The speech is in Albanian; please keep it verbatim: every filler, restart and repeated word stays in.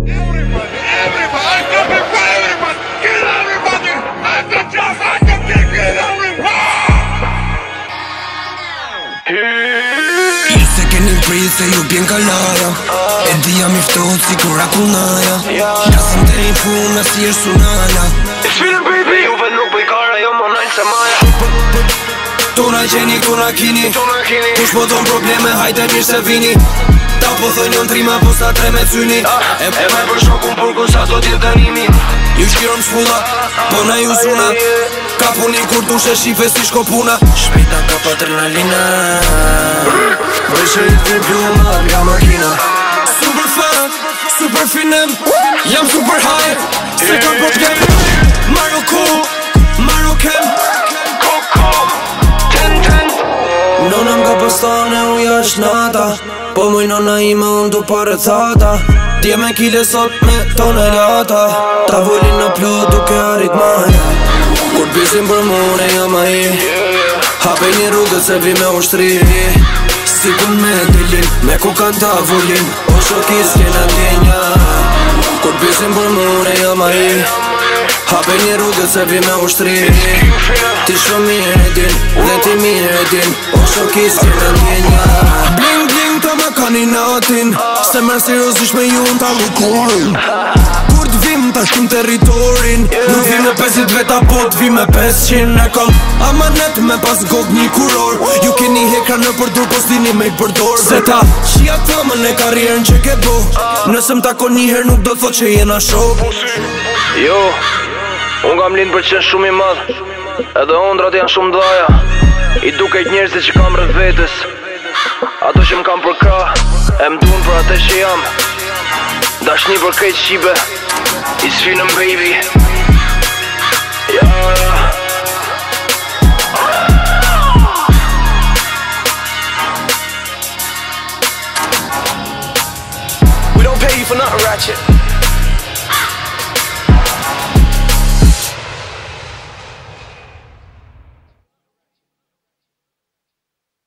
Everybody, everybody, I'm coming for everybody. Kill everybody. I'm the just, I'm the big kill everybody. Ju se keni prit se ju bjen kalaja E dhja mi ftohet si kur akunaja Jasëm të një puna si është sunala It's feeling baby Juve nuk bëj kara jo më najnë se maja Tuna qeni, tuna kini Kush po ton probleme, hajte mirë se vini Ta po thënë jon trima, po sa tre me cyni E me për shokun për kun sa do t'jetë dënimi Ju shkiron shpulla, po na ju zuna Ka puni kur dushe shife si shko puna Shpejta ka pa adrenalina Bëj shërit për pjuma nga makina Super fan, super finem Jam super high, se kam po t'kem Maroko, Maroken Koko, ten ten Nona m'ka postane u jash nata Po muj nona ime unë du pare thata Dje me kile sot me tonelata Tavolin në plot duke arit maja Kur bisim për mune jam a i Hape një rrugët se vi me ushtri Si kun me dilin, me ku kan tavolin O shokis kena djenja Kur bisim për mune jam a i Hape një rrugët se vi me ushtri Ti shumë mirë e din, dhe ti mirë e din O shokis kena djenja Bling bling ta me kani natin Se mërë seriosisht me ju në ta lukorin Kur t'vim ta shkim territorin Nuk vim me pesit veta po t'vim me pesqin E kom amanet me pas gog një kuror Ju keni hekra në përdur po s'dini me i përdor Se ta qia thëmën e karrierën që ke bo Nëse m'takon njëher nuk do t'thot që jena shok Jo, unë kam lind për qenë shumë i madh Edhe ondrat janë shumë dhaja I duket njerëzit që kam rreth vetës Ato që m'kam për ka E m'dun për atë që jam Dashni për krejt shqipe It's feeling baby Ja, ja We don't pay you for nothing, Ratchet